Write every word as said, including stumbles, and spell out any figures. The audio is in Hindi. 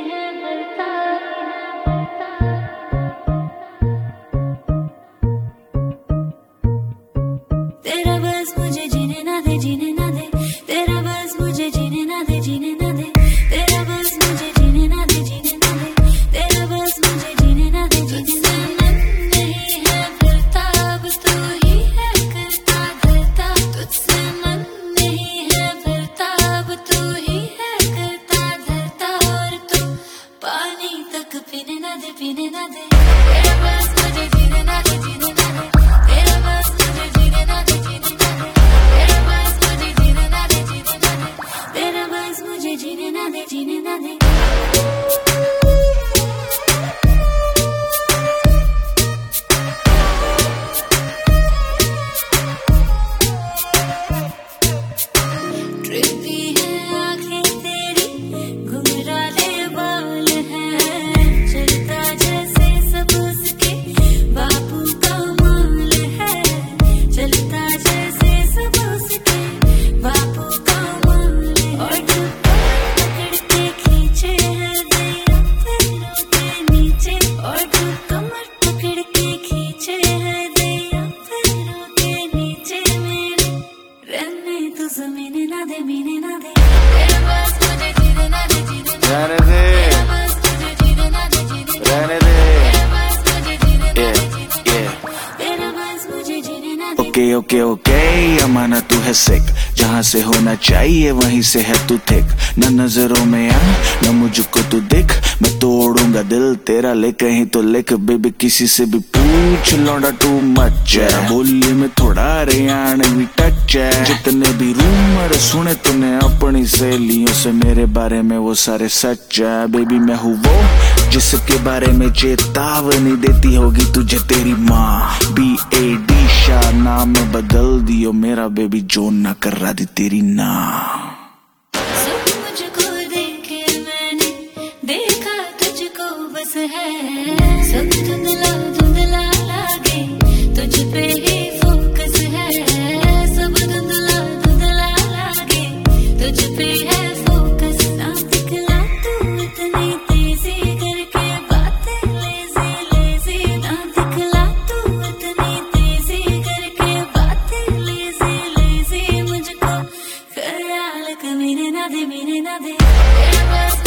तेरा बस मुझे जीने ना दे, जीने ना दे, तेरा बस मुझे जीने ना दे, जीने ना दे, तेरा बस मुझे जीने ना दे, जीने ना दे, तेरा बस मुझे जीने ना दे, जीने ना दे। नहीं है फिरता अब तू ही है करता धरता, तुझसे मन नहीं है फिरता अब तू ही है करता धरता, और तू पानी तक पीने ना दे, पीने ना दे, तेरा बस मुझे जीने ना दे, जीने ना दे, तेरा बस मुझे जीने ना दे, जीने ना दे, तेरा बस मुझे जीने ना दे, जीने ना दे, तेरा बस मुझे जीने ना दे, जीने ना दे। ट्रिपी है आंखें तेरी, घुंघराले बाल हैं, चलता जैसे सब उसके बापू का माल है, चलता जैसे सब उसके बापू का माल है, और कमर पकड़ के खींचे है मेरा पैरों के नीचे, और कमर पकड़ के खींचे है मेरा पैरों के नीचे, मेरे रहने तो जमीन ना दे, मीने ना दे, तेरा बस मुझे जीने ना दे, जीने ना दे, तेरा बस मुझे जीने ना दे, जीने ना दे, तेरा बस मुझे जीने ना दे, जीने ना दे, तेरा बस मुझे जीने ना दे। ओके ओके ओके अमाना तू है सिक, जहाँ से होना चाहिए वहीं से है तू थिक, न नजरों में आ न मुझको तू दिख, मैं तोड़ूंगा दिल तेरा ले कहीं तो लिख, बेबी किसी से भी पूछ लौंडा टू मच है, बोली में थोड़ा हरियाणवी टच है, जितने भी रूमर सुने तूने अपनी सहेलियों से मेरे बारे में वो सारे सच है, बेबी मैं हूँ वो जिसके बारे में चेतावनी देती होगी तुझे तेरी माँ, बी ए डी शाह नाम बदल दियो मेरा, बेबी जो ना कर रहा दी तेरी ना। सब मुझको देखे मैंने देखा तुझको बस है, सब धुंधला धुंधला लागे तुझ पे ही फोकस है, सब धुंधला धुंधला लागे तुझ पे है फोकस, ना दिखला तू इतनी तेजी करके बातें लेजी लेजी, ना दिखला तू इतनी तेजी करके बातें लेजी लेजी, मुझको ख्याल कमीने ना दे, मीने ना दे, तेरा बस